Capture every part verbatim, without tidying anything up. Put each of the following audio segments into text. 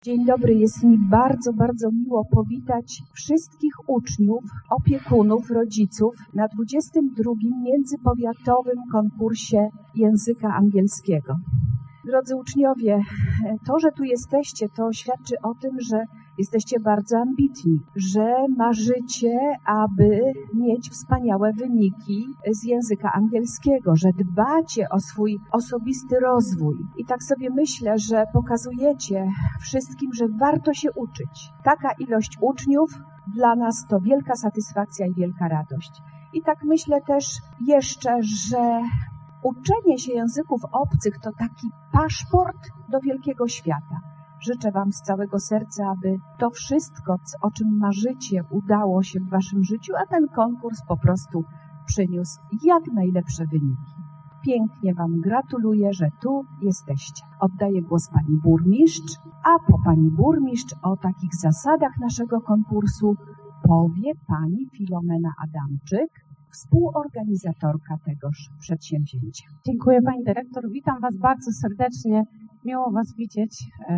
Dzień dobry, jest mi bardzo, bardzo miło powitać wszystkich uczniów, opiekunów, rodziców na dwudziestym drugim międzypowiatowym konkursie języka angielskiego. Drodzy uczniowie, to, że tu jesteście, to świadczy o tym, że jesteście bardzo ambitni, że marzycie, aby mieć wspaniałe wyniki z języka angielskiego, że dbacie o swój osobisty rozwój. I tak sobie myślę, że pokazujecie wszystkim, że warto się uczyć. Taka ilość uczniów dla nas to wielka satysfakcja i wielka radość. I tak myślę też jeszcze, że uczenie się języków obcych to taki paszport do wielkiego świata. Życzę Wam z całego serca, aby to wszystko, o czym marzycie, udało się w Waszym życiu, a ten konkurs po prostu przyniósł jak najlepsze wyniki. Pięknie Wam gratuluję, że tu jesteście. Oddaję głos Pani Burmistrz, a po Pani Burmistrz o takich zasadach naszego konkursu powie Pani Filomena Adamczyk, współorganizatorka tegoż przedsięwzięcia. Dziękuję Pani Dyrektor, witam Was bardzo serdecznie. Miło Was widzieć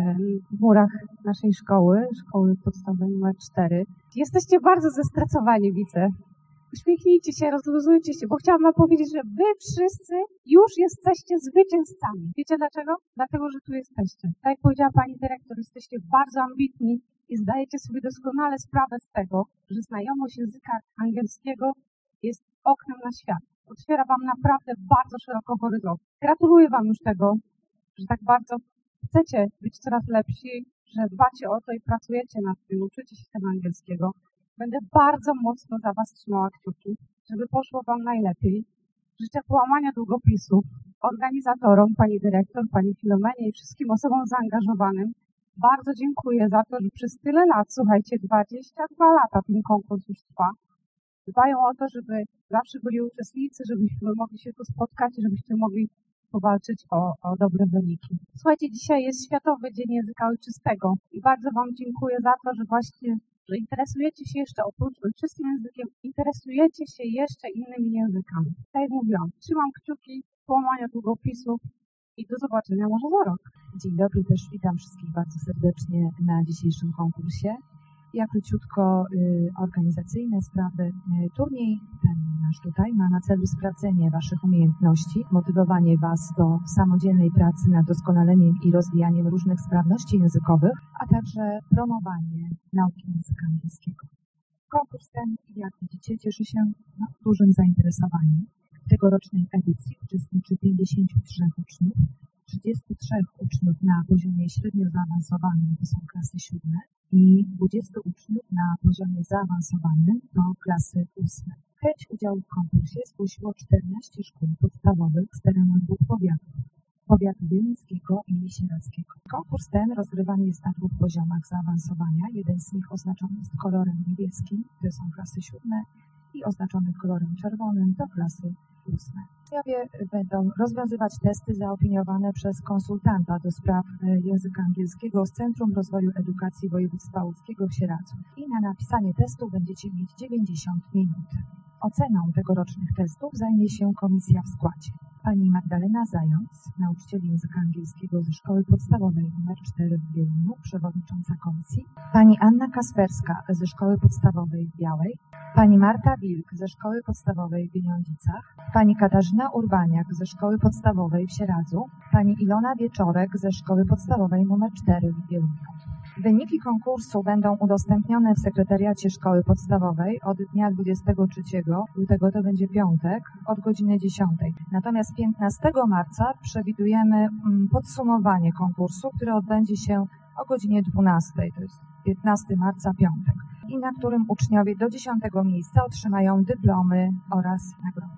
w murach naszej szkoły, szkoły podstawowej numer cztery. Jesteście bardzo zestresowani, widzę. Uśmiechnijcie się, rozluzujcie się, bo chciałam Wam powiedzieć, że Wy wszyscy już jesteście zwycięzcami. Wiecie dlaczego? Dlatego, że tu jesteście. Tak jak powiedziała Pani Dyrektor, jesteście bardzo ambitni i zdajecie sobie doskonale sprawę z tego, że znajomość języka angielskiego jest oknem na świat. Otwiera Wam naprawdę bardzo szeroko horyzont. Gratuluję Wam już tego, że tak bardzo chcecie być coraz lepsi, że dbacie o to i pracujecie nad tym, uczycie się tego angielskiego. Będę bardzo mocno za Was trzymała kciuki, żeby poszło Wam najlepiej. Życzę połamania długopisów organizatorom, Pani Dyrektor, Pani Filomenie i wszystkim osobom zaangażowanym. Bardzo dziękuję za to, że przez tyle lat, słuchajcie, dwadzieścia dwa lata ten konkurs już trwa. Dbają o to, żeby zawsze byli uczestnicy, żebyśmy mogli się tu spotkać, żebyście mogli powalczyć o, o dobre wyniki. Słuchajcie, dzisiaj jest Światowy Dzień Języka Ojczystego i bardzo Wam dziękuję za to, że właśnie, że interesujecie się jeszcze oprócz ojczystym językiem, interesujecie się jeszcze innymi językami. Tak jak mówiłam, trzymam kciuki, połamania długopisów i do zobaczenia może za rok. Dzień dobry, też witam wszystkich bardzo serdecznie na dzisiejszym konkursie. Ja króciutko y, organizacyjne sprawy. Y, turniej ten nasz tutaj ma na celu sprawdzenie Waszych umiejętności, motywowanie Was do samodzielnej pracy nad doskonaleniem i rozwijaniem różnych sprawności językowych, a także promowanie nauki języka angielskiego. Konkurs ten, jak widzicie, cieszy się no, dużym zainteresowaniem. W tegorocznej edycji uczestniczy pięćdziesięciu trzech uczniów, trzydziestu trzech uczniów na poziomie średnio zaawansowanym, to są klasy siódme, i dwudziestu uczniów na poziomie zaawansowanym, to klasy ósme. Chęć udziału w konkursie zgłosiło czternaście szkół podstawowych z terenu dwóch powiatów, powiatu wieluńskiego i sieradzkiego. Konkurs ten rozgrywany jest na dwóch poziomach zaawansowania. Jeden z nich oznaczony jest kolorem niebieskim, to są klasy siódme, i oznaczony kolorem czerwonym to klasy ósme. Uczniowie będą rozwiązywać testy zaopiniowane przez konsultanta do spraw języka angielskiego z Centrum Rozwoju Edukacji Województwa Łódzkiego w Sieradzu. I na napisanie testu będziecie mieć dziewięćdziesiąt minut. Oceną tegorocznych testów zajmie się komisja w składzie. Pani Magdalena Zając, nauczyciel języka angielskiego ze Szkoły Podstawowej numer cztery w Wieluniu, przewodnicząca komisji. Pani Anna Kasperska ze Szkoły Podstawowej w Białej. Pani Marta Wilk ze Szkoły Podstawowej w Wieniądzicach. Pani Katarzyna Urbaniak ze Szkoły Podstawowej w Sieradzu. Pani Ilona Wieczorek ze Szkoły Podstawowej numer cztery w Wieluniu. Wyniki konkursu będą udostępnione w sekretariacie Szkoły Podstawowej od dnia dwudziestego trzeciego lutego, to będzie piątek, od godziny dziesiątej. Natomiast piętnastego marca przewidujemy podsumowanie konkursu, które odbędzie się o godzinie dwunastej, to jest piętnastego marca, piątek, i na którym uczniowie do dziesiątego miejsca otrzymają dyplomy oraz nagrody.